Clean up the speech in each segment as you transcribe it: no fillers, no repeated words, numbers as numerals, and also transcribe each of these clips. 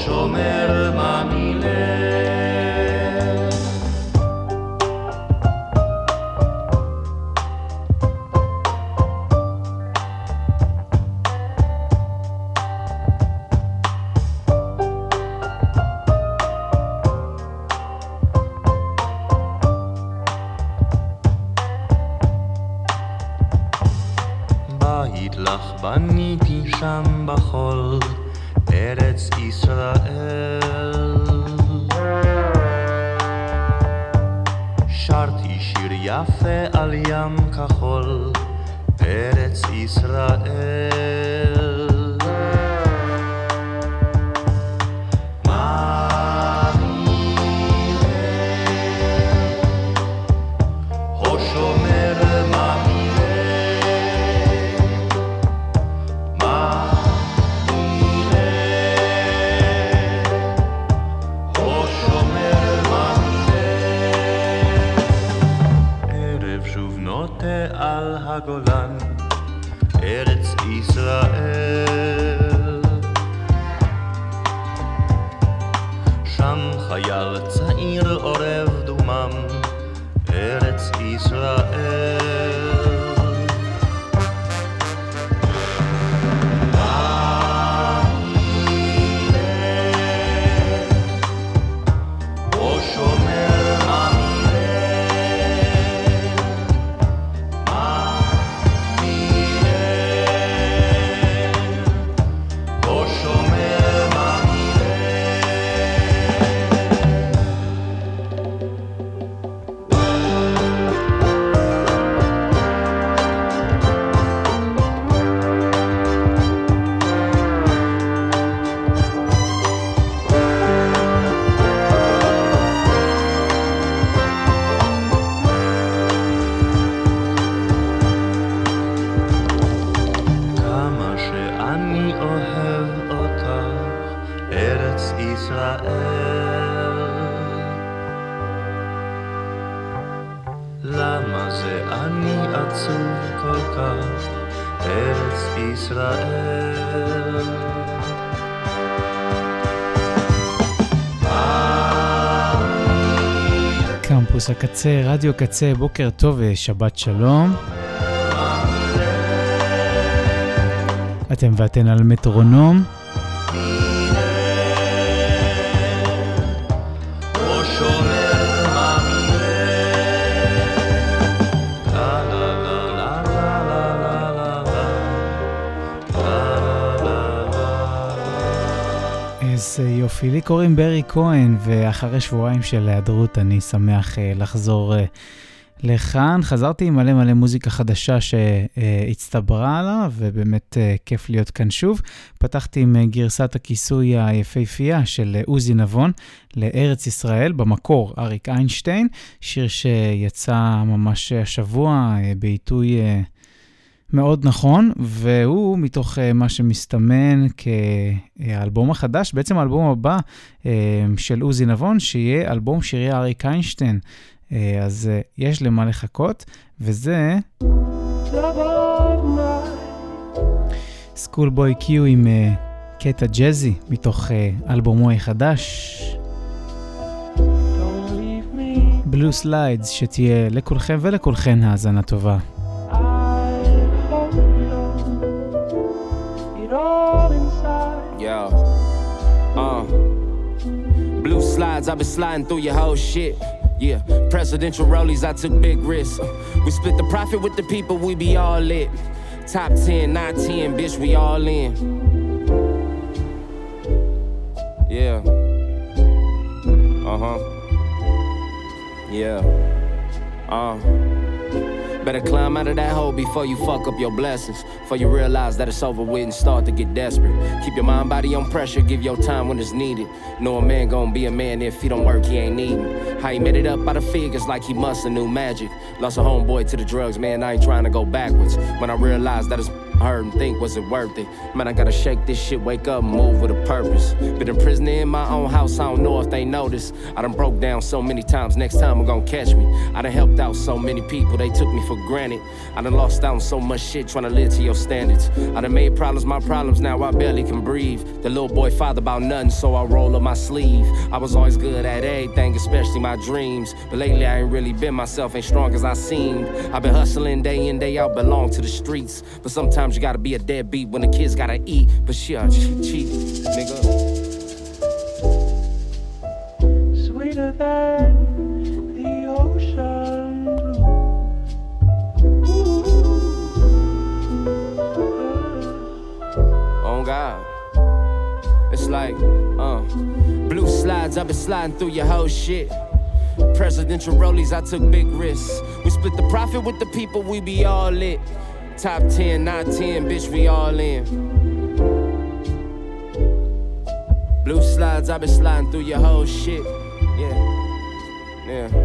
שומר ממילה בית לך בניתי שם בחול ארץ ישראל שרתי שיר יפה על ים כחול ארץ ישראל על הגולן ארץ ישראל שם חייל צעיר עורב דומם ארץ ישראל למה זה אני עצוב כל כך ארץ ישראל קמפוס הקצה, רדיו קצה, בוקר טוב ושבת שלום אתם ואתן על מטרונום יופי, לי קוראים ברי כהן ואחרי שבועיים של היעדרות אני שמח לחזור לכאן. חזרתי עם מלא מוזיקה חדשה שהצטברה לה ובאמת כיף להיות כאן שוב. פתחתי עם גרסת הכיסוי היפהפייה של עוזי נבון לארץ ישראל, במקור אריק איינשטיין, שיר שיצא ממש השבוע בעיתוי מאוד נכון, והוא מתוך מה שמסתמן כאלבום החדש, בעצם האלבום הבא של עוזי נבון, שיהיה אלבום שירי אריק איינשטיין. אז יש למה לחכות, וזה סקולבוי קיו עם קטע ג'זי מתוך אלבומו החדש. בלו סליידס, שתהיה לכולכם ולכולכן האזנה טובה. Yo, blue slides, I've been sliding through your whole shit. Yeah, presidential rollies, I took big risks. We split the profit with the people, we be all lit. Top 10, not 10, bitch, we all in. Yeah. Yeah. Better climb out of that hole before you fuck up your blessings. Before you realize that it's over with and start to get desperate. Keep your mind, body on pressure, give your time when it's needed. Know a man gon' be a man if he don't work, he ain't needing. How he made it up by the figures like he must have knew magic. Lost a homeboy to the drugs, man, I ain't trying to go backwards. When I realized that it's I heard him think, was it worth it? Man, I gotta shake this shit, wake up, move with a purpose. Been a prisoner in my own house, I don't know if they notice. I done broke down so many times, next time I'm gonna catch me. I done helped out so many people, they took me for granted. I done lost out on so much shit, trying to live to your standards. I done made problems my problems, now I barely can breathe. The little boy father about nothing, so I roll up my sleeve. I was always good at everything, especially my dreams. But lately I ain't really been myself, ain't strong as I seemed. I've been hustling day in, day out, belong to the streets. But sometimes you gotta be a deadbeat when the kids gotta eat. But shit, I just cheat, nigga. Sweeter than the ocean blue. Oh God. It's like, blue slides, I've been sliding through your whole shit. Presidential rollies, I took big risks. We split the profit with the people, we be all lit. Top 10, not 10, bitch, we all in. Blue slides, I've been sliding through your whole shit. Yeah.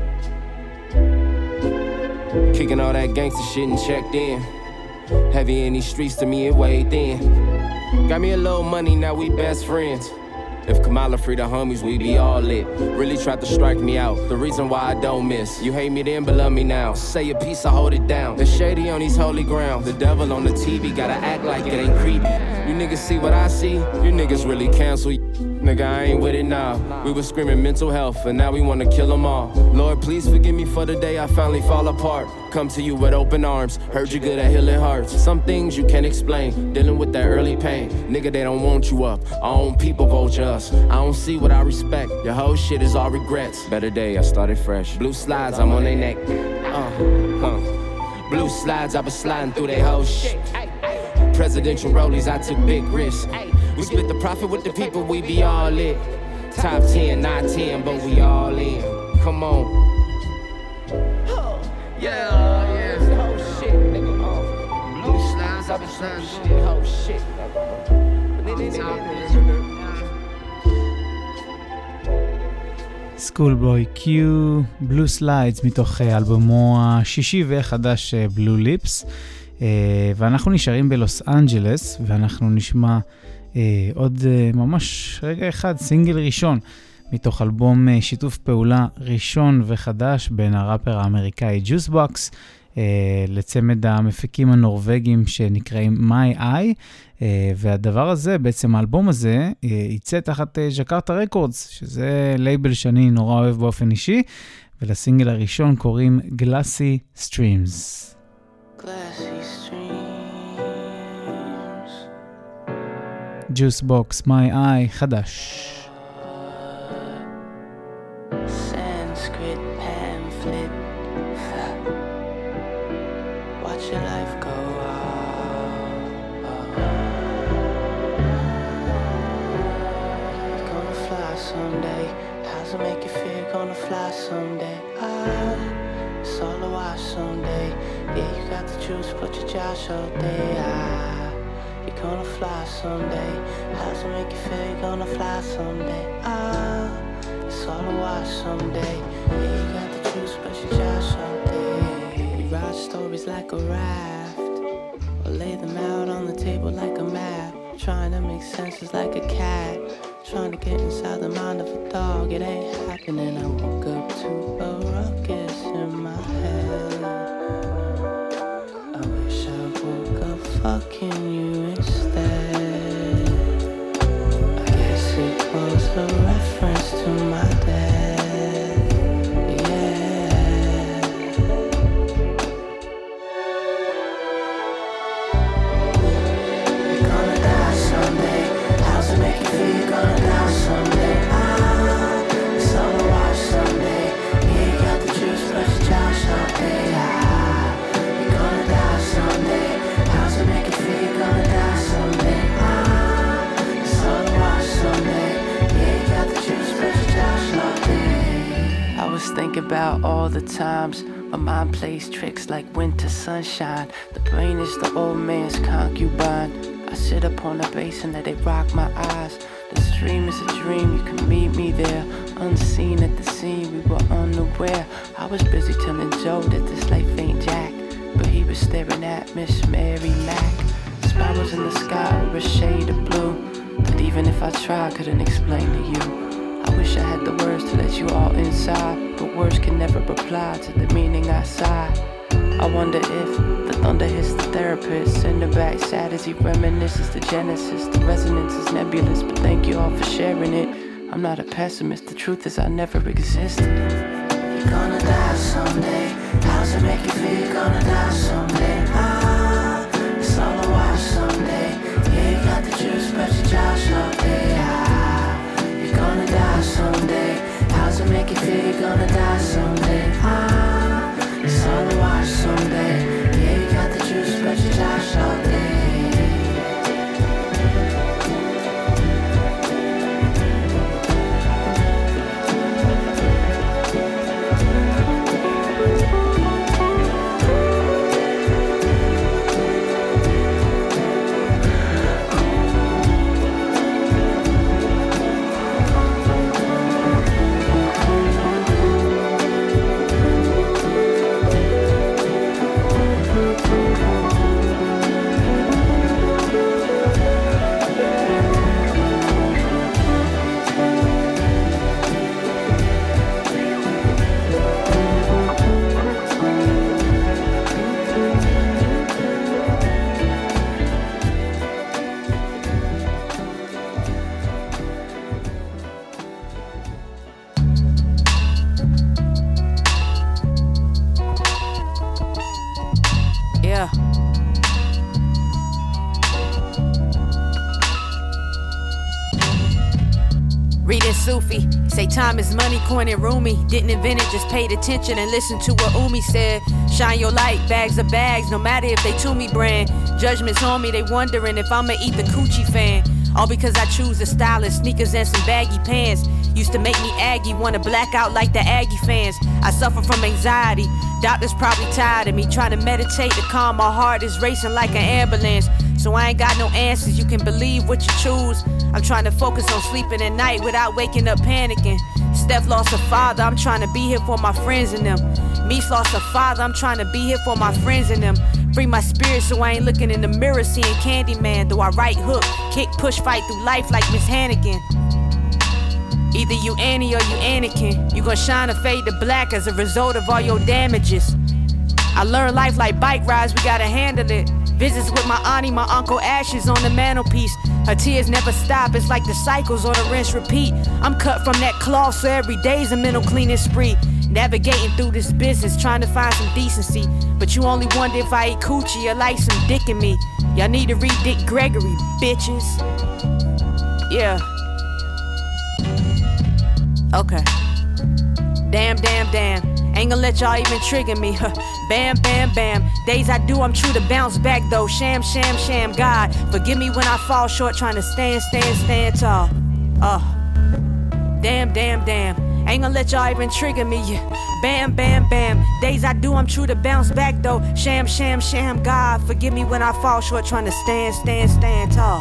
Kicking all that gangster shit and checked in. Heavy in these streets, to me it weighed in. Got me a little money, now we best friends. If Kamala free the homies, we be all lit. Really tried to strike me out, the reason why I don't miss. You hate me then, but love me now. Say a piece, I hold it down. The shady on these holy ground. The devil on the TV, gotta act like it ain't creepy. You niggas see what I see, you niggas really cancel. Nigga, I ain't with it now. We was screaming mental health, and now we wanna kill them all. Lord, please forgive me for the day I finally fall apart. Come to you with open arms, heard you good at healing hearts. Some things you can't explain, dealing with that early pain. Nigga, they don't want you up, our own people vulture us. I don't see what I respect, your whole shit is all regrets. Better day, I started fresh. Blue slides, I'm on their neck. Blue slides, I been sliding through they whole shit. Presidential rollies, I took big risks. We split the profit with the people, we be all lit. Top 10, not 10, but we all in. Come on. Yeah, it's the whole shit, nigga. Blue slides, I been sliding through the whole shit. סקולבוי קיו, בלו סליידס מתוך אלבומו השישי והחדש בלו ליפס, ואנחנו נשארים בלוס אנג'לס, ואנחנו נשמע עוד ממש רגע אחד, סינגל ראשון מתוך אלבום שיתוף פעולה ראשון וחדש בין הראפר האמריקאי ג'וס בוקס לצמד המפיקים הנורווגים שנקראים My Eye, והדבר הזה, בעצם האלבום הזה, ייצא תחת ג'קרטה רקורדס, שזה לייבל שאני נורא אוהב באופן אישי, ולסינגל הראשון קוראים Glassy Streams. Glassy streams. Juice Box, My Eye, חדש. Sanskrit pamphlet. Watch your life go on. You're gonna fly someday. How's it make you feel you're gonna fly someday? It's all a wash someday. Yeah, you got the juice, but your Josh all day. You're gonna fly someday. How's it make you feel you're gonna fly someday? It's all a wash someday. Yeah, you got the juice, but your Josh all day. We write stories like a raft, or lay them out on the table like a map. Trying to make sense is like a cat, trying to get inside the mind of a dog. It ain't happening. I woke up to a ruckus in my head. I wish I woke up fucking you instead. I guess it was a reference to my dad. Yeah. You're gonna die someday. How's it make you feel you're gonna die someday? It's all a wash someday. Yeah, you got the juice, but your Josh all day. You're gonna die someday. How's it make you feel you're gonna die someday? It's all a wash someday. Yeah, you got the juice, but your Josh all day. I was thinking about all the times my mind plays tricks like winter sunshine. The brain is the old man's concubine. I sit up on the basin that they rock my eyes. The stream is a dream, you can meet me there. Unseen at the scene, we were unaware. I was busy telling Joe that this life ain't jack, but he was staring at Miss Mary Mack. a shade of blue that even if I tried, couldn't explain to you. I wish I had the words to let you all inside, but words can never reply to the meaning I sigh. I wonder if the thunder hits the therapist in the back, sad as he reminisces the genesis. The resonance is nebulous, but thank you all for sharing it. I'm not a pessimist, the truth is I never existed. You're gonna die someday. How's it make you feel you're gonna die someday? It's all a wash someday. Yeah, you got the juice, but you Josh all day. You're gonna die someday. How's it make you feel you're gonna die someday? It's all a wash someday. Yeah, you got the juice, but you Josh all day. Sufi, say time is money, coin and Rumi. Didn't invent it, just paid attention and listened to what Umi said. Shine your light, bags of bags, no matter if they to me brand. Judgments on me, they wondering if I'ma eat the coochie fan. All because I choose the stylist, sneakers and some baggy pants. Used to make me aggy, wanna black out like the Aggie fans. I suffer from anxiety, doctors probably tired of me. Trying to meditate to calm my heart is racing like an ambulance. So I ain't got no answers, you can believe what you choose. I'm trying to focus on sleeping at night without waking up panicking. Steph lost a father, I'm trying to be here for my friends and them. Meese lost a father, I'm trying to be here for my friends and them. Free my spirit so I ain't looking in the mirror seeing Candyman. Though I right hook, kick, push, fight through life like Miss Hannigan. Either you Annie or you Anakin. You gon' shine or fade to black as a result of all your damages. I learned life like bike rides, we gotta handle it. Visits with my auntie, my uncle, ashes on the mantelpiece. Her tears never stop, it's like the cycles on a rinse repeat. I'm cut from that cloth, so every day's a mental cleaning spree. Navigating through this business, trying to find some decency. But you only wonder if I eat coochie or like some dick in me. Y'all need to read Dick Gregory, bitches. Yeah. Okay. Damn, damn, damn. Ain't gonna let y'all even trigger me. Bam, bam, bam. Days I do, I'm true to bounce back though. Sham, sham, sham. God, forgive me when I fall short, trying to stand tall. Damn, damn, damn. Ain't gonna let y'all even trigger me. Bam, bam, bam. Days I do, I'm true to bounce back though. Sham, sham, sham. God, forgive me when I fall short, trying to stand tall.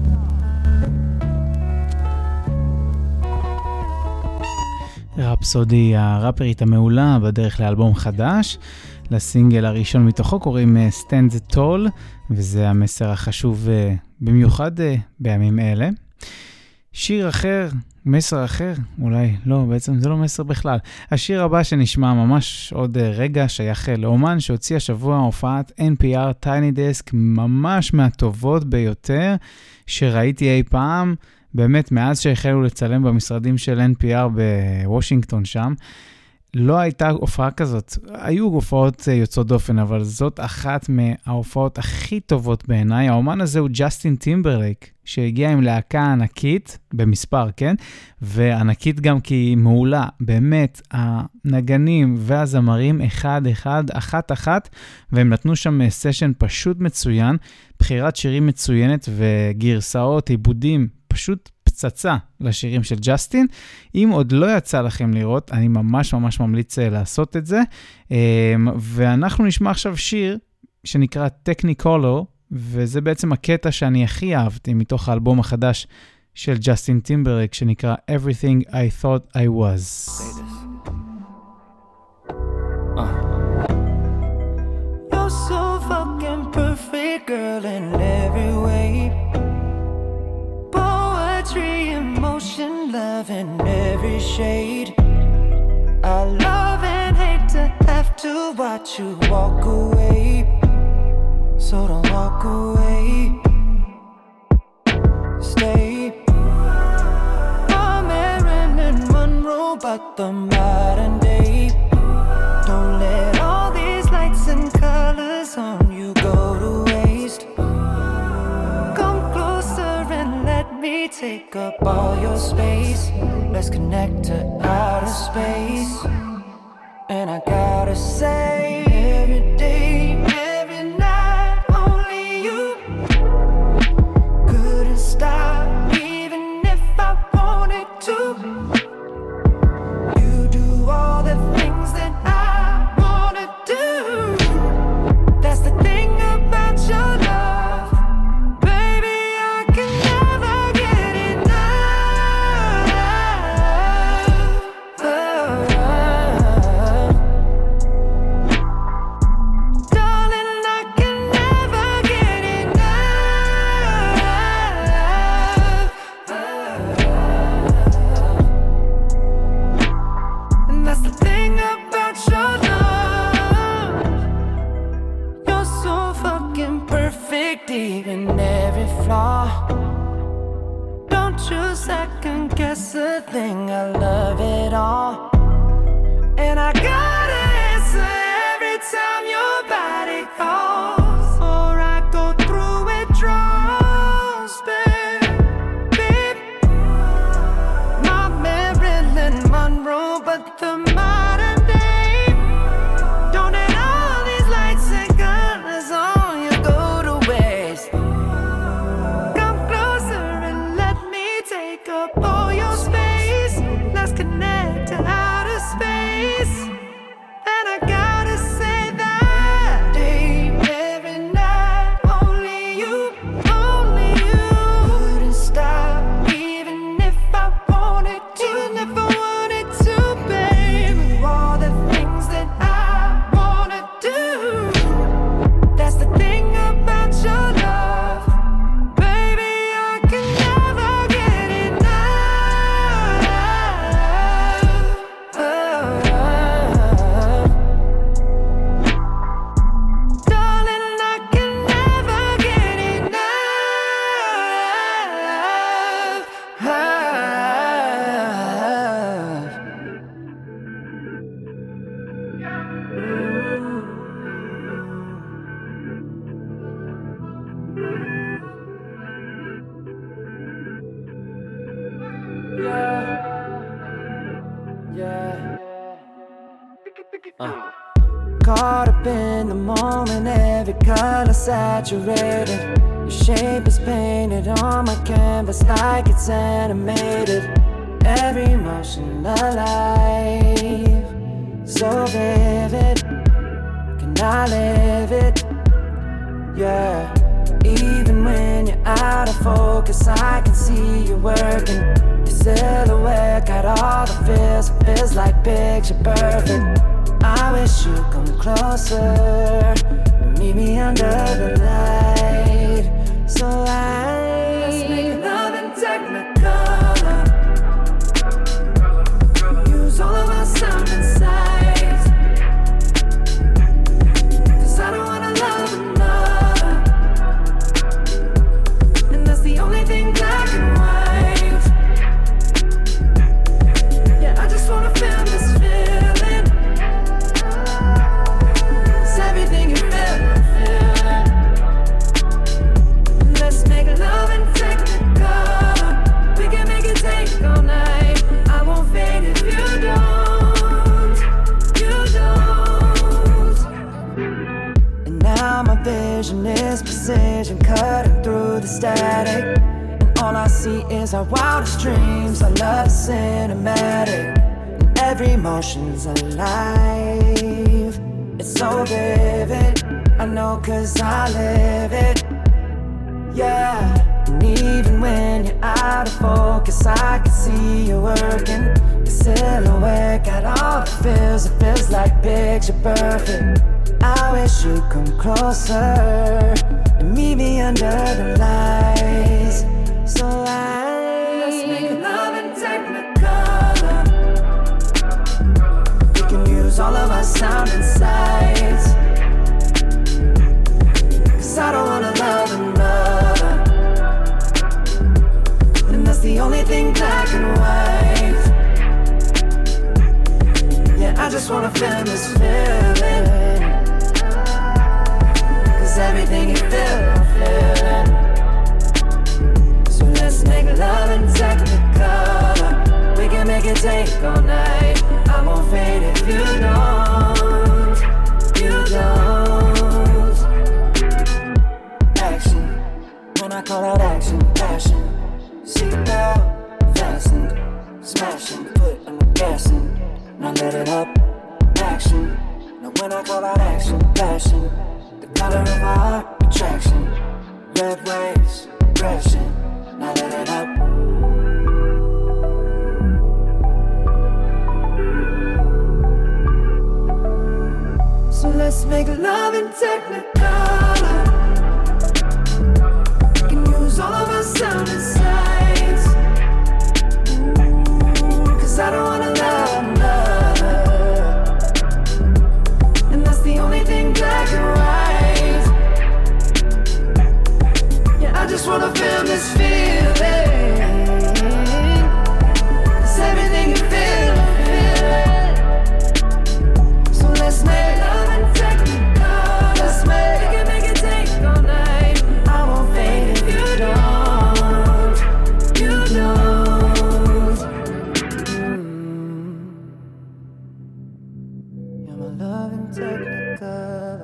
רפסודי, הראפרית המעולה, בדרך לאלבום חדש. לסינגל הראשון מתוכו קוראים Stand Tall, וזה המסר החשוב במיוחד בימים אלה. שיר אחר, מסר אחר, אולי לא, בעצם זה לא מסר בכלל. השיר הבא שנשמע ממש עוד רגע שייך לאומן שהוציא השבוע הופעת NPR Tiny Desk, ממש מהטובות ביותר שראיתי אי פעם. באמת, מאז שהחלו לצלם במשרדים של NPR בוושינגטון שם, לא הייתה הופעה כזאת. היו הופעות יוצאות דופן, אבל זאת אחת מההופעות הכי טובות בעיניי. האומן הזה הוא ג'סטין טימברלייק, שהגיע עם להקה ענקית, במספר, כן? וענקית גם כי היא מעולה. באמת, הנגנים והזמרים אחת, והם נתנו שם סשן פשוט מצוין, בחירת שירים מצוינת וגרסאות, עיבודים, פשוט פצצה לשירים של ג'סטין. אם עוד לא יצא לכם לראות, אני ממש ממליץ לעשות את זה. ואנחנו נשמע עכשיו שיר שנקרא Technicolor, וזה בעצם הקטע שאני הכי אהבתי מתוך האלבום החדש של ג'סטין טימברלייק, שנקרא Everything I Thought I Was. You're so fucking perfect, girl, in every way. love in every shade. I love and hate to have to watch you walk away, so don't walk away. Stay. I'm Marilyn Monroe, but the modern day. Don't let all these lights and colors on you go to waste. Come closer and let me take up all your space. Let's connect to outer space. And I gotta say, every day, every night, only you. Couldn't stop even if I wanted to. You do all the things that I wanna do. That's the thing about your love, baby, I can never get enough. Darling, I can never get enough. And that's the thing about your love. You're so fucking perfect, even every flaw. Don't you second guess a thing, I love it all. And I gotta answer every time your body calls, or I go through withdrawals, babe. My Marilyn Monroe, but the modern day. Don't let all these lights and colors on you go to waste. Come closer and let me take up all your space. Let's connect to outer space. And I gotta say that day, every night, only you, only you. Couldn't stop even if I wanted to, if I wanted to, baby. All the things that I wanna do. That's the thing about your love, baby, I can never get enough. Darling, I can never get Caught up in the moment, every color saturated. Your shape is painted on my canvas like it's animated. Every emotion alive, so vivid. Can I live it? Yeah. Even when you're out of focus, I can see you working. Your silhouette got all the feels, it feels like picture perfect. I wish you'd come closer and meet me under the light. So let's make love in Technicolor. Use all of our sound and sights, 'cause I don't wanna love another, and that's the only thing black and white. Yeah, I just wanna feel this feeling. It's everything you feel, I'm feeling. Let's make love in Technicolor. We can make it take all night. I won't fade if you don't, you don't. And now my vision is precision, cutting through the static. And all I see is our wildest dreams. I love the cinematic, and every emotion's alive. It's so vivid, I know 'cause I live it. Yeah, and even when you're out of focus, I can see you working. Your silhouette got all the feels, it feels like picture perfect. I wish you'd come closer and meet me under the lights. So let's make love in Technicolor. sound and sights. 'Cause I don't wanna love another, and that's the only thing black and white. Yeah, I just wanna feel this feeling, 'cause everything you feel, I'm feeling. So let's make love in Technicolor. We can make it take all night. I won't fade if you don't. You don't. Action, when I call out action, passion. Seatbelt fastened, smashing, put on the gassing. Now let it up, action. Now when I call out action, passion. The color of our attraction. Red waves, crashing. Now let it up. So let's make love in Technicolor. Can use all of our sound and sights. 'Cause I don't wanna love another, and that's the only thing black and white. Yeah, I just wanna feel this feeling. 'Cause everything you feel, I feel it. So let's make love and Technicolor. Let's make it take all night. I won't fade if you don't. You don't. You're my love and Technicolor.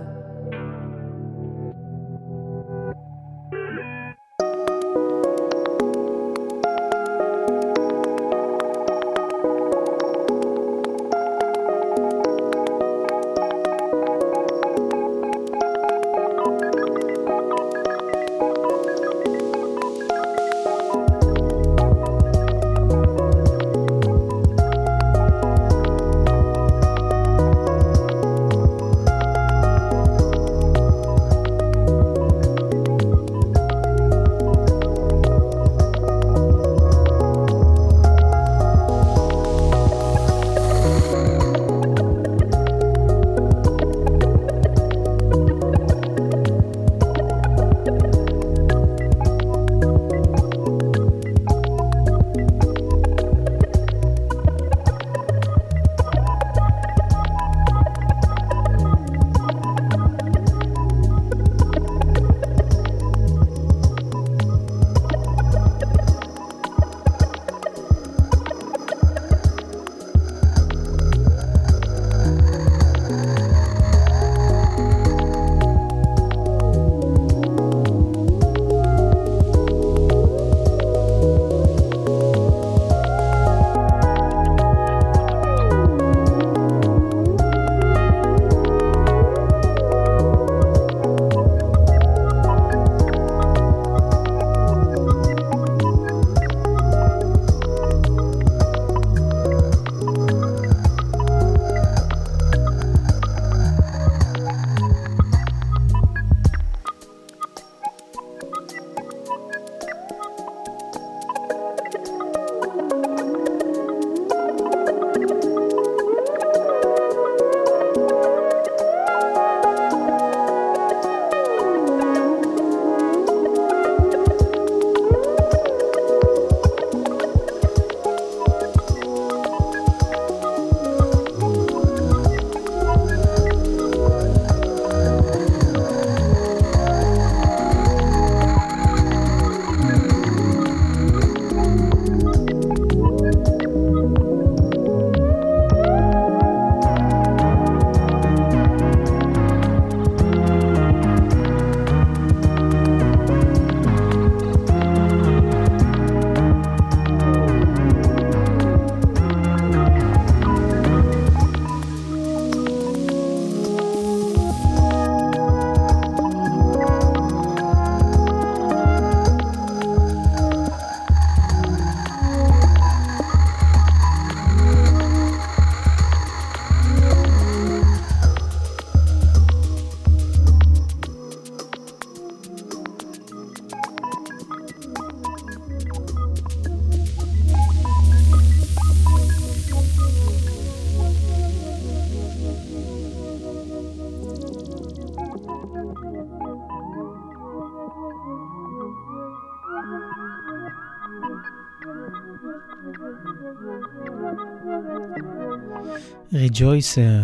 Rejoicer.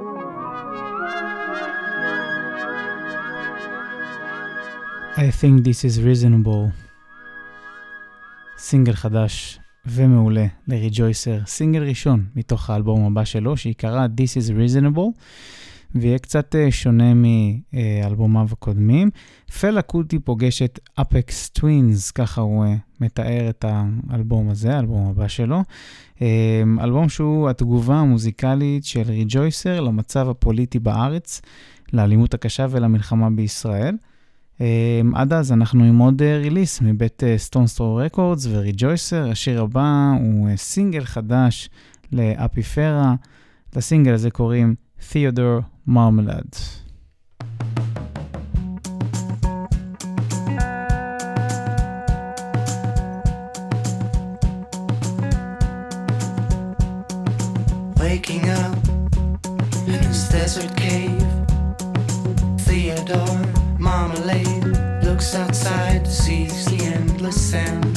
I think this is reasonable. סינגל חדש ומעולה ל-Rejoicer, סינגל ראשון מתוך האלבום הבא שלו, שיקרא This is reasonable, ויהיה קצת שונה מאלבומיו הקודמים. פלה קוטי פוגש את אפקס טווינס, ככה הוא מתאר את האלבום הזה, האלבום הבא שלו. אלבום שהוא התגובה המוזיקלית של Rejoicer למצב הפוליטי בארץ, לאלימות הקשה ולמלחמה בישראל. עד אז אנחנו עם עוד ריליס מבית Stone Throw Records ו-Rejoicer. השיר הבא הוא סינגל חדש לאפיפרה. לסינגל הזה קוראים Theodore Marmalade. Waking up in this desert cave, Theodore Marmalade looks outside to seize the endless sand.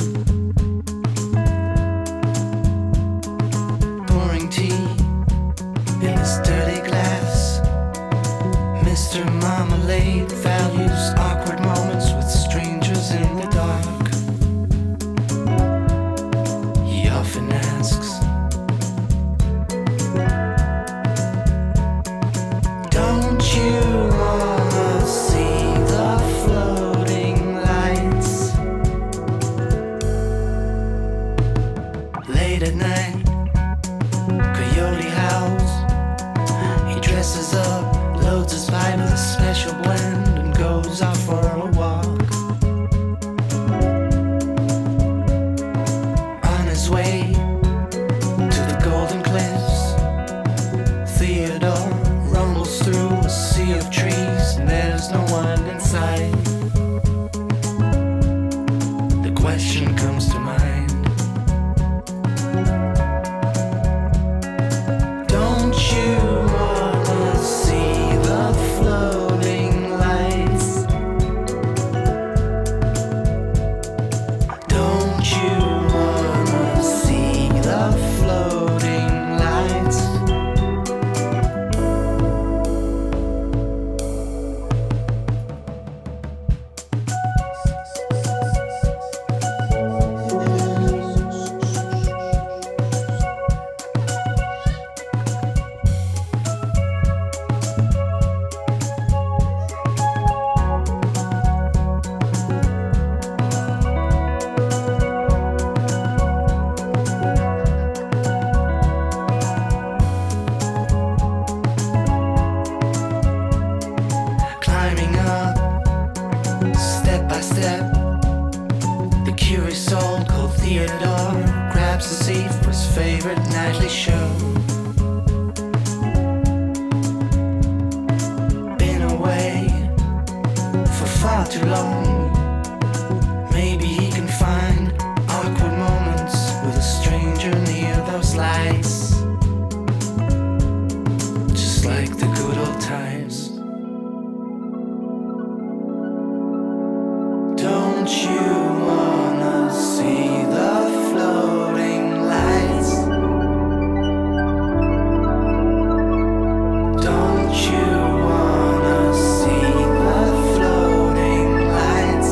Pouring tea in this dirty glass, Mr. Marmalade values awkward moments with strangers in the dark. He often asks, don't you wanna see the floating lights? Late at night, coyote howls. He dresses up, loads his pipe with a special blend, and goes off for a walk. On his way to the Golden Cliffs, Theodore rumbles through a sea of trees, and there's no one inside. The question comes to mind, don't you wanna see the floating lights? Don't you wanna see the floating lights? Climbing up, step by step, the curious soul called Theodore grabs a seat for his favorite nightly show. Been away for far too long. Maybe he can find awkward moments with a stranger near those lights, just like the good old times. Don't you wanna see the floating lights? Don't you wanna see the floating lights?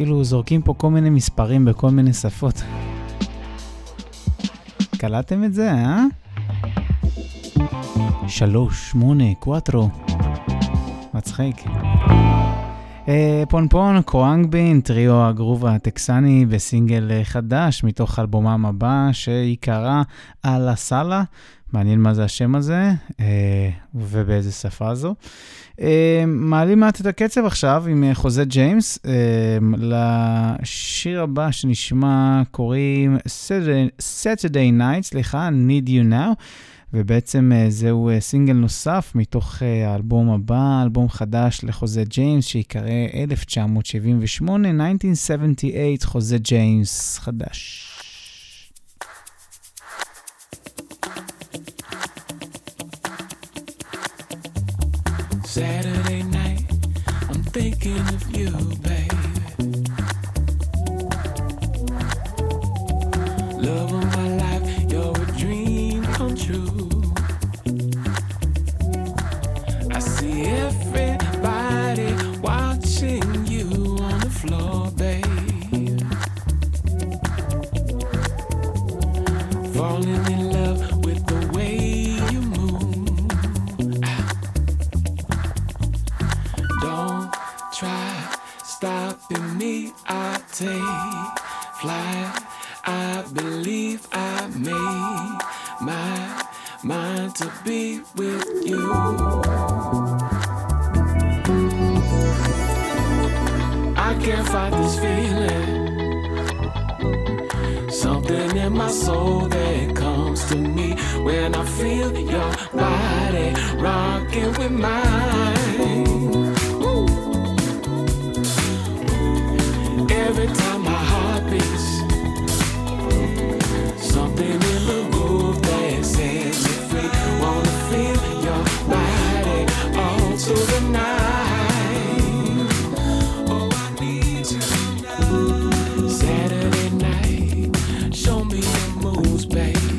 כאילו זורקים פה כל מיני מספרים בכל מיני שפות. קלטתם את זה, אה? 3, 8, 4. מצחיק. פונפון, קרואנגבין, טריו הגרוב הטקסני בסינגל חדש מתוך אלבומם הבא שיקרא אללה סאלה. מעניין מה זה השם הזה ובאיזה שפה זו. מעלים מעט את הקצב עכשיו עם חוזה ג'יימס. לשיר הבא שנשמע קוראים Saturday Night, Need You Now. ובעצם זהו סינגל נוסף מתוך האלבום הבא, אלבום חדש לחוזה ג'יימס שיקרא 1978, 1978, חוזה ג'יימס חדש. Saturday night, I'm thinking of you, baby. Love of my life, you're a dream come true. I see everybody watching you on the floor, babe. Falling in love with the way you move. Don't try stopping me, I take flight. I believe I made my mind to be with you. I can't fight this feeling. Something in my soul that comes to me when I feel your body rocking with mine. Ooh. Every time my heart beats, something in the groove that sets me free. Wanna feel your body all through the night. Oh, I need you now. Saturday night, show me your moves, babe.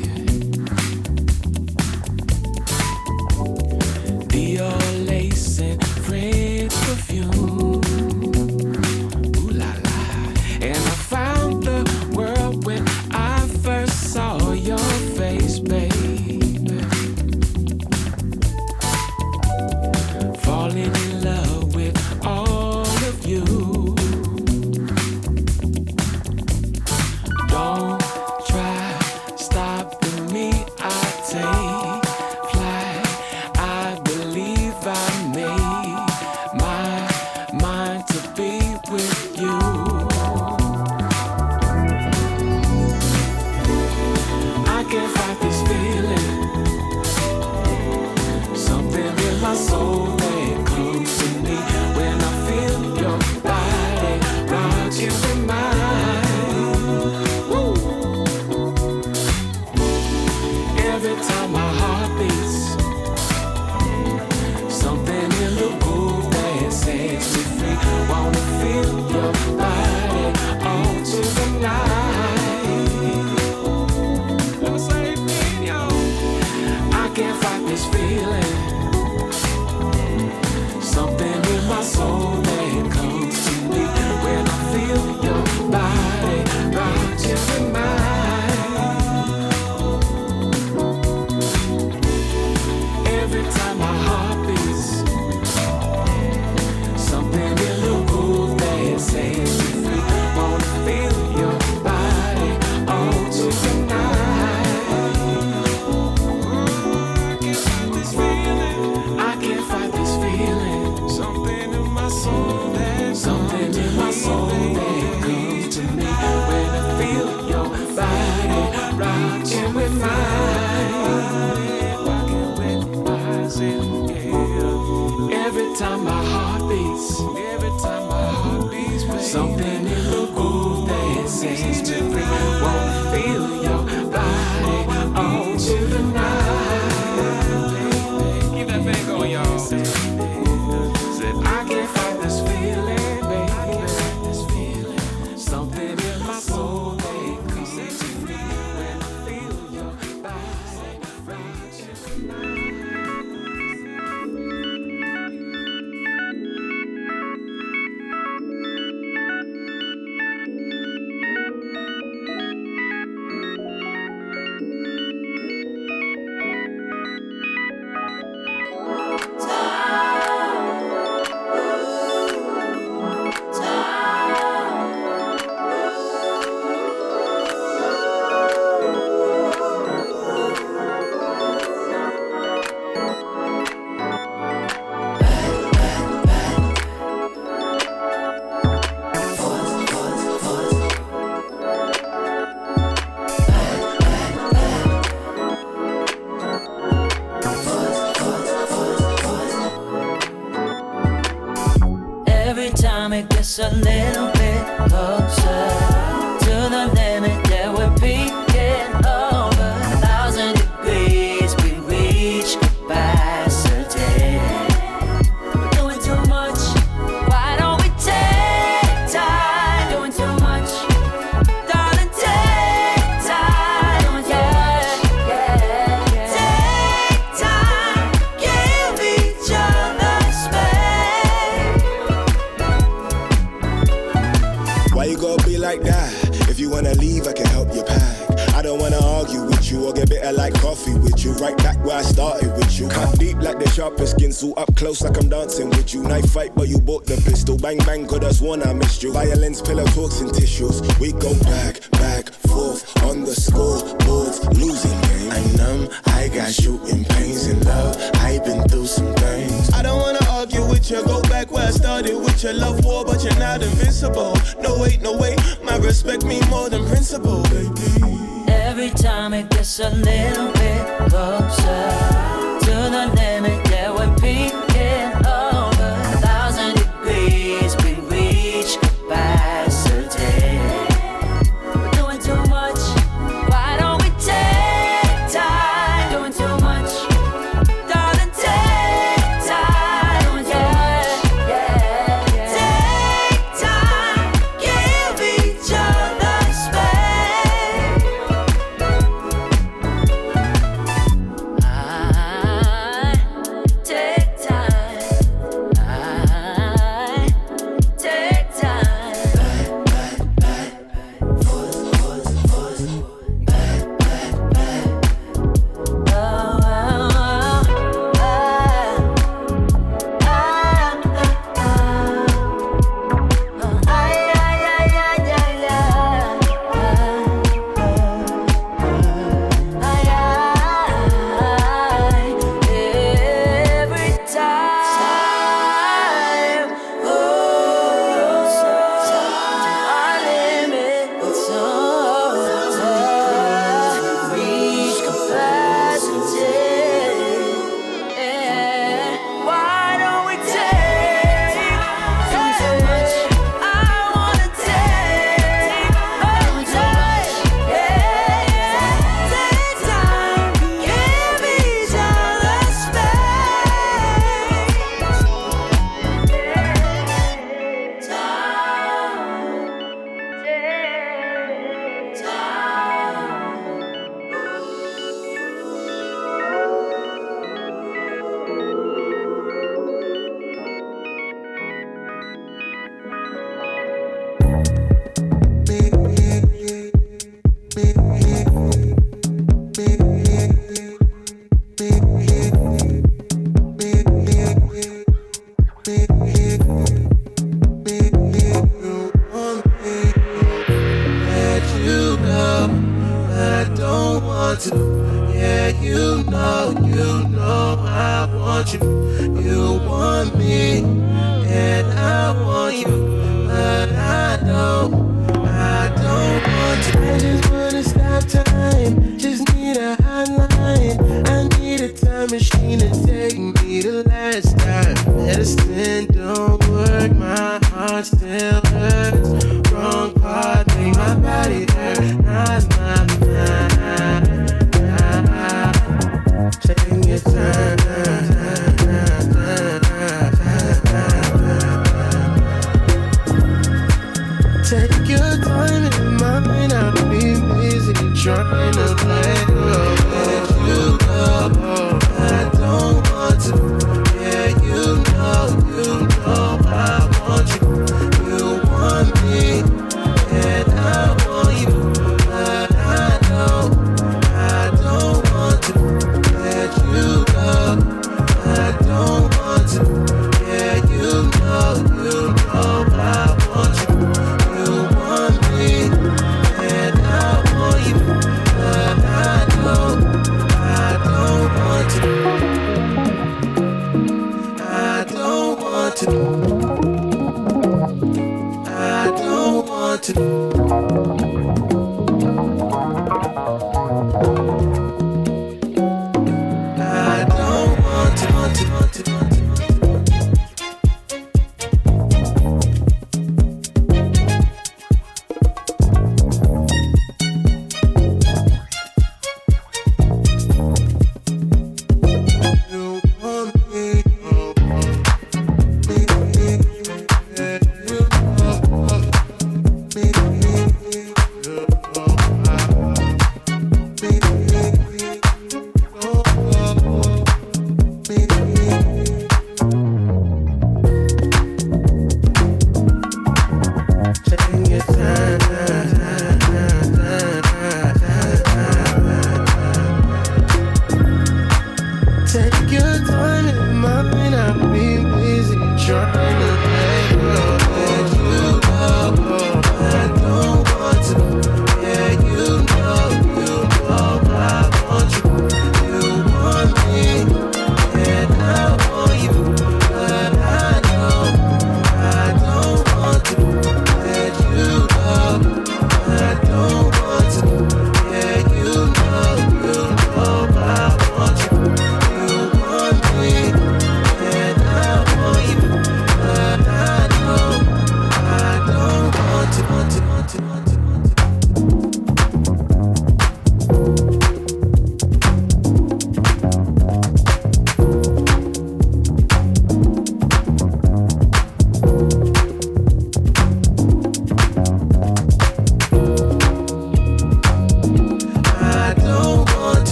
Dior lace and French perfume. Ooh la la. And I found the world when I first saw your face, baby. Falling in love with all of you. Don't try stopping me, I take flight. I believe I made my mind to be with you. I can't fight this feeling. Something in my soul that comes to me when I feel your body rocking with mine. Woo. Every time my heart beats, something in the groove that sets me free. Wanna feel your body all through the night. I can't fight this feeling. Something in my soul that comes to me when I feel your body rocking with mine. Every time my heart beats, something in the groove that sets me free. Wanna feel your body all through the night. I can't fight this feeling. Something in my soul that comes to me when I feel your body rocking with mine. Every time my heart beats, something in the groove that sets me free. Wanna feel your body all through the night. Keep that thing going, y'all. Said I can't fight this feeling, baby. Something in my soul that comes to me when I feel your body rocking with mine. gets a little bit closer to the limit that we're peaking over 1,000 degrees, we reach capacity. We're doing too much. Why don't we take time? Doing too much. Darling, take time. Doing too much. Take time. Give each other space. Why you gonna be like that? If you wanna leave, I can help you pack. I don't wanna argue with you or get bitter like coffee with you. Right back where I started with you. Cut deep like the sharpest skin, so up close like I'm dancing with you. Knife fight, but you bought the pistol. Bang bang, could have sworn I missed you. Violence, pillow talks and tissues. We go back, back, forth on the scoreboards, losing game. I numb, I got shooting pains in love. I've been through some things. I don't wanna argue with you. Go back where I started with your love war, but you're not invincible. No wait, no way. My respect me more than principle, baby. Every time it gets a little bit closer to the limit that we're peaking over 1,000 degrees, we reach capacity. We're doing too much. Why don't we take time? Doing too much. Darling, take time. Doing too much. Take time. Give each other space. Take time. Take time. Every time, our limits reach capacity. Why don't we take too much? I wanna take time. Take time, give each other space. Let you go, I don't want to. Yeah, you know I want you. You want me, and I want you, but I don't want to. I just wanna stop time, just need a hotline. I need a time machine to take me to last time. Medicine don't work, my heart still hurts. Wrong part, make my body hurt, not my mind. Taking your time. Take your time and mine, I'll be busy trying to let you go. I don't want to. Yeah, you know I want you. You want me, and I want you, but I don't want to let you go. I don't want to. Yeah, you know I want you. You want me, and I want you, but I don't want to. I don't want to. I don't want to.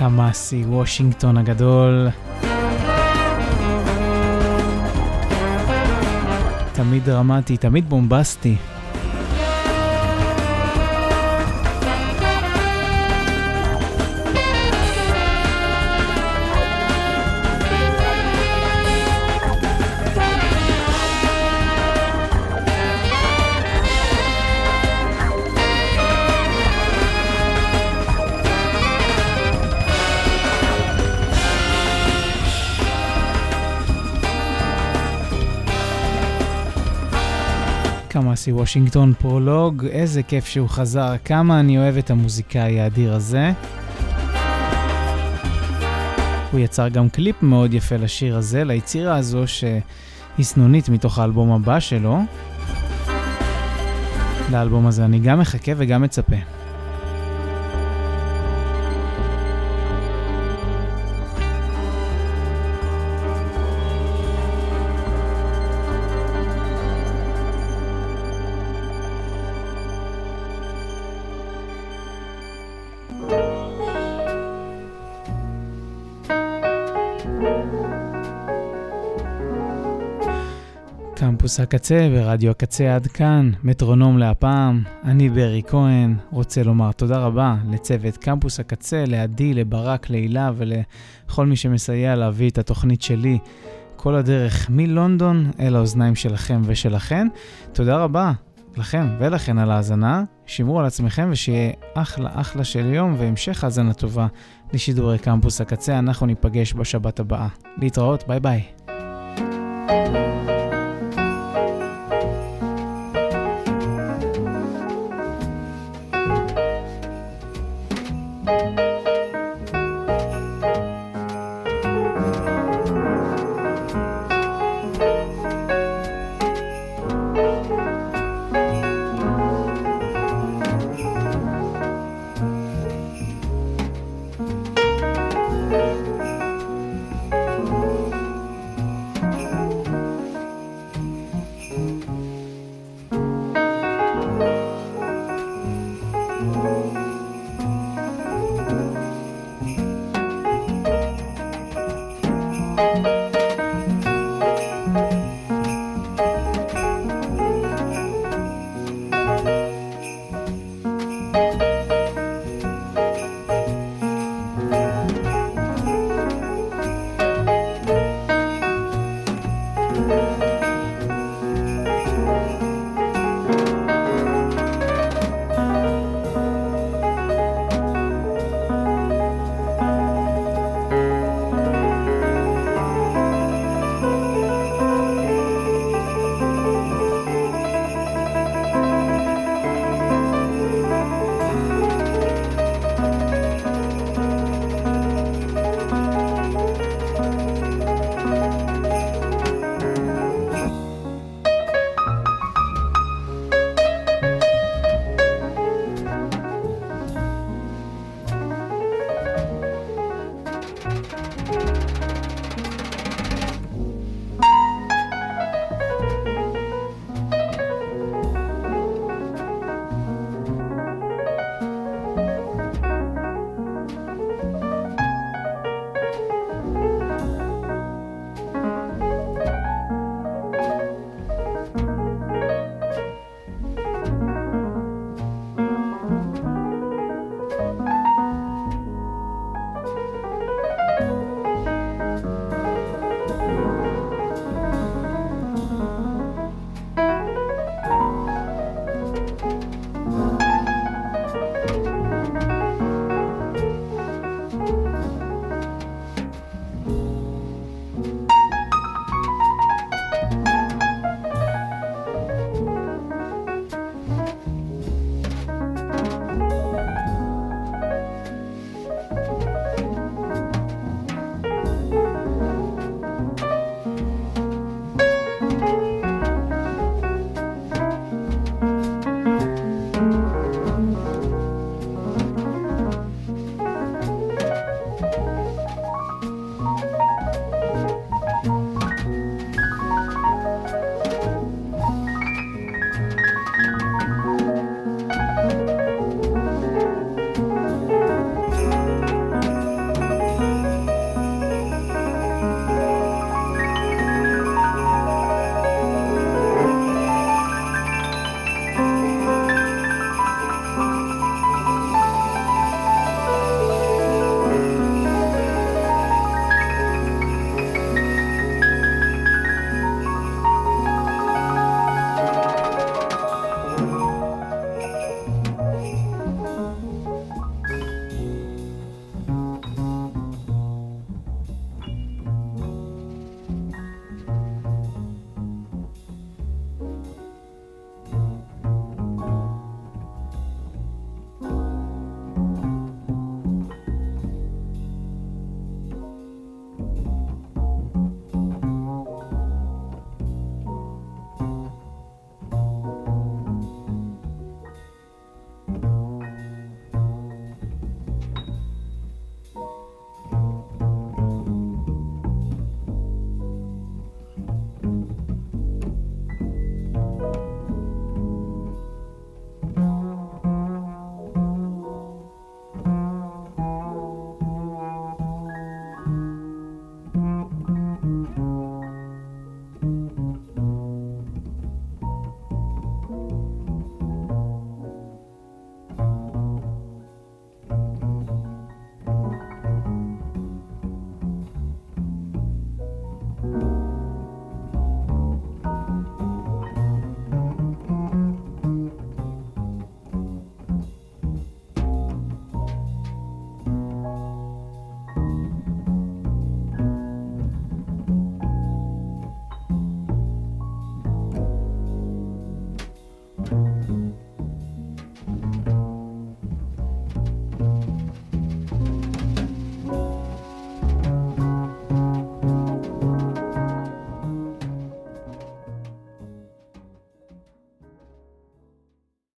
קמאסי וושינגטון הגדול. תמיד דרמטי, תמיד בומבסטי. קמאסי וושינגטון פרולוג, איזה כיף שהוא חזר, כמה אני אוהב את המוזיקאי האדיר הזה. הוא יצר גם קליפ מאוד יפה לשיר הזה, ליצירה הזו שהיא סנונית מתוך האלבום הבא שלו. לאלבום הזה אני גם מחכה וגם מצפה. קמפוס הקצה ברדיו הקצה עד כאן, מטרונום להפעם. אני ברי כהן, רוצה לומר תודה רבה לצוות קמפוס הקצה, לעדי, לברק, להילה ולכל מי שמסייע להביא את התוכנית שלי כל הדרך מלונדון אל האוזניים שלכם ושלכן. תודה רבה לכם ולכן על ההאזנה, שמרו על עצמכם ושיהיה אחלה של יום והמשך האזנה טובה לשידורי קמפוס הקצה. אנחנו ניפגש בשבת הבאה. להתראות, ביי ביי.